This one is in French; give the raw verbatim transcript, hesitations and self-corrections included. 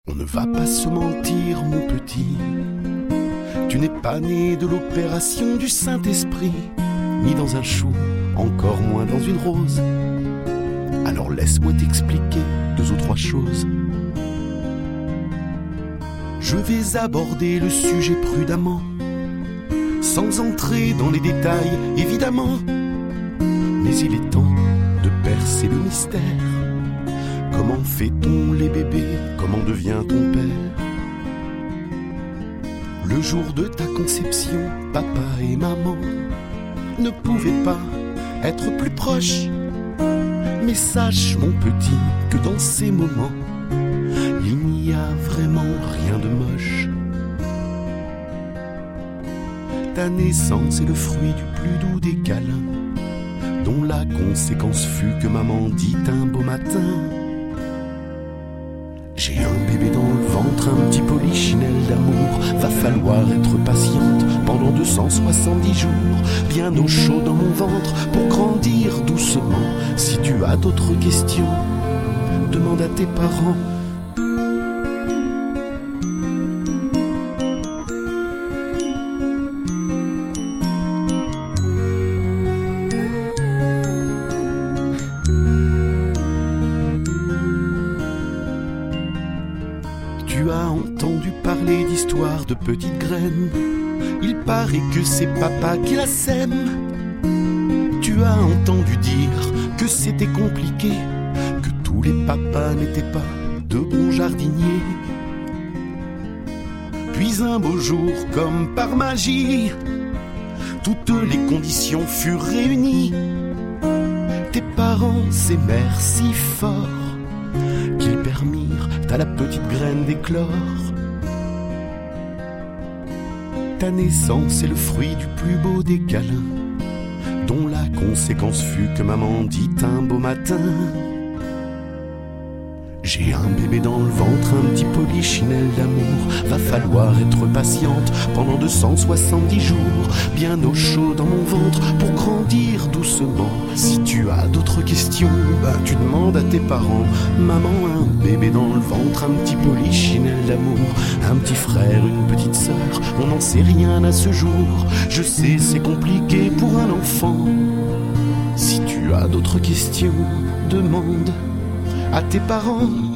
On ne va pas se mentir, mon petit. Tu n'es pas né de l'opération du Saint-Esprit, ni dans un chou, encore moins dans une rose. Alors laisse-moi t'expliquer deux ou trois choses. Je vais aborder le sujet prudemment, sans entrer dans les détails, évidemment. Mais il est temps de percer le mystère. Comment fait-on les bébés? Comment devient-on père? Le jour de ta conception, papa et maman ne pouvaient pas être plus proches. Mais sache, mon petit, que dans ces moments, il n'y a vraiment rien de moche. Ta naissance est le fruit du plus doux des câlins, dont la conséquence fut que maman dit un beau matin: j'ai un bébé dans le ventre, un petit polichinelle d'amour. Va falloir être patiente pendant deux cent soixante-dix jours, bien au chaud dans mon ventre pour grandir doucement. Si tu as d'autres questions, demande à tes parents. Tu as entendu parler d'histoires de petites graines. Il paraît que c'est papa qui la sème. Tu as entendu dire que c'était compliqué, que tous les papas n'étaient pas de bons jardiniers. Puis un beau jour, comme par magie, toutes les conditions furent réunies. Tes parents s'aimèrent si fort qu'ils permirent à la petite graine d'éclore. Ta naissance est le fruit du plus beau des câlins, dont la conséquence fut que maman dit un beau matin: j'ai un bébé dans le ventre, un petit polichinelle d'amour. Va falloir être patiente pendant deux cent soixante-dix jours, bien au chaud dans mon ventre pour grandir doucement. Si tu as d'autres questions, bah tu demandes à tes parents. Maman a un bébé dans le ventre, un petit polichinelle d'amour, un petit frère, une petite sœur, on n'en sait rien à ce jour. Je sais, c'est compliqué pour un enfant. Si tu as d'autres questions, demande à tes parents.